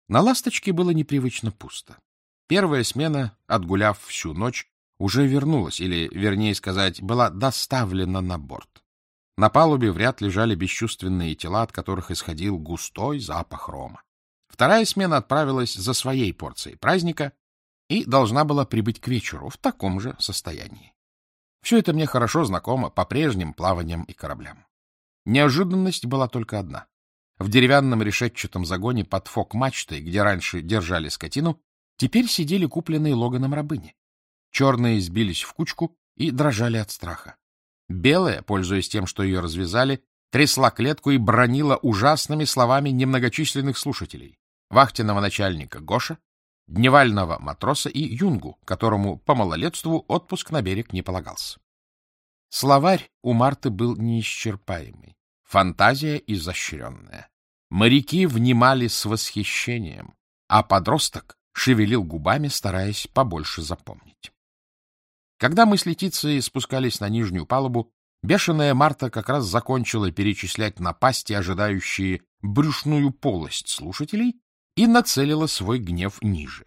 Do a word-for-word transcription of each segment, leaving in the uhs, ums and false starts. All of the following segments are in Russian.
На «Ласточке» было непривычно пусто. Первая смена, отгуляв всю ночь, уже вернулась, или, вернее сказать, была доставлена на борт. На палубе в ряд лежали бесчувственные тела, от которых исходил густой запах рома. Вторая смена отправилась за своей порцией праздника и должна была прибыть к вечеру в таком же состоянии. Все это мне хорошо знакомо по прежним плаваниям и кораблям. Неожиданность была только одна. В деревянном решетчатом загоне под фок-мачтой, где раньше держали скотину, теперь сидели купленные Логаном рабыни. Черные сбились в кучку и дрожали от страха. Белая, пользуясь тем, что ее развязали, трясла клетку и бранила ужасными словами немногочисленных слушателей: вахтенного начальника Гоша, дневального матроса и юнгу, которому по малолетству отпуск на берег не полагался. Словарь у Марты был неисчерпаемый, фантазия изощренная. Моряки внимали с восхищением, а подросток шевелил губами, стараясь побольше запомнить. Когда мы с Летицией спускались на нижнюю палубу, бешеная Марта как раз закончила перечислять напасти, ожидающие брюшную полость слушателей, и нацелила свой гнев ниже.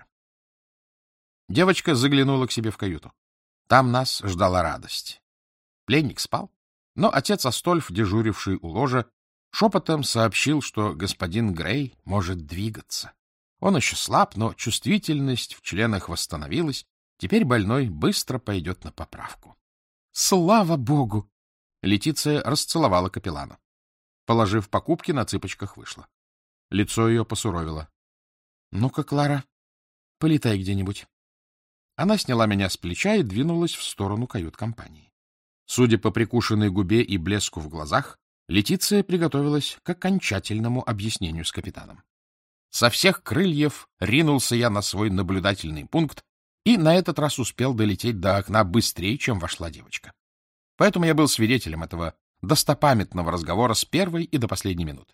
Девочка заглянула к себе в каюту. Там нас ждала радость. Пленник спал, но отец Астольф, дежуривший у ложа, шепотом сообщил, что господин Грей может двигаться. Он еще слаб, но чувствительность в членах восстановилась. Теперь больной быстро пойдет на поправку. Слава богу! Летиция расцеловала капеллана. Положив покупки, на цыпочках вышла. Лицо ее посуровило. — Ну-ка, Клара, полетай где-нибудь. Она сняла меня с плеча и двинулась в сторону кают-компании. Судя по прикушенной губе и блеску в глазах, Летиция приготовилась к окончательному объяснению с капитаном. Со всех крыльев ринулся я на свой наблюдательный пункт и на этот раз успел долететь до окна быстрее, чем вошла девочка. Поэтому я был свидетелем этого достопамятного разговора с первой и до последней минуты.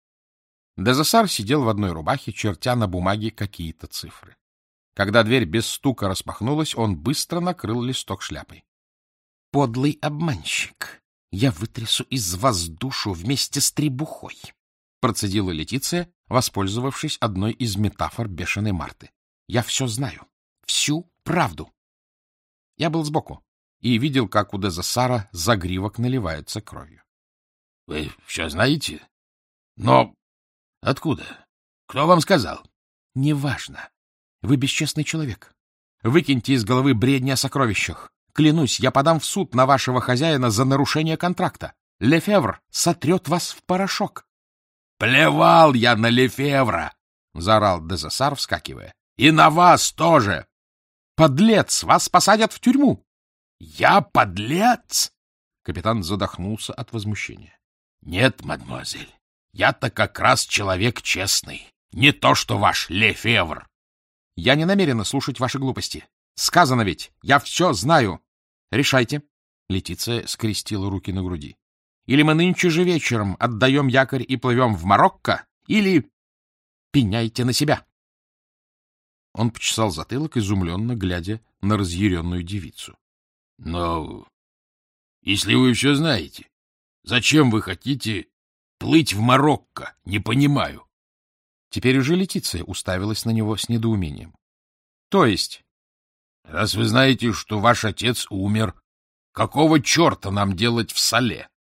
Дезессар сидел в одной рубахе, чертя на бумаге какие-то цифры. Когда дверь без стука распахнулась, он быстро накрыл листок шляпой. — Подлый обманщик! Я вытрясу из вас душу вместе с требухой! — процедила Летиция, воспользовавшись одной из метафор бешеной Марты. — Я все знаю. Всю правду. Я был сбоку и видел, как у Дезессара загривок наливается кровью. — Вы все знаете? Но откуда? Кто вам сказал? — Неважно. Вы бесчестный человек. Выкиньте из головы бредни о сокровищах. Клянусь, я подам в суд на вашего хозяина за нарушение контракта. Лефевр сотрет вас в порошок. — Плевал я на Лефевра! — заорал Дезессар, вскакивая. — И на вас тоже! Подлец! Вас посадят в тюрьму! — Я подлец? Капитан задохнулся от возмущения. — Нет, мадемуазель, я-то как раз человек честный. Не то что ваш Лефевр. — Я не намерена слушать ваши глупости. Сказано ведь, я все знаю. Решайте. Летиция скрестила руки на груди. Или мы нынче же вечером отдаем якорь и плывем в Марокко, или пеняйте на себя. Он почесал затылок, изумленно глядя на разъяренную девицу. — Но если вы все знаете, зачем вы хотите плыть в Марокко? Не понимаю. Теперь уже Летиция уставилась на него с недоумением. — То есть? — Раз вы знаете, что ваш отец умер, какого черта нам делать в Сале?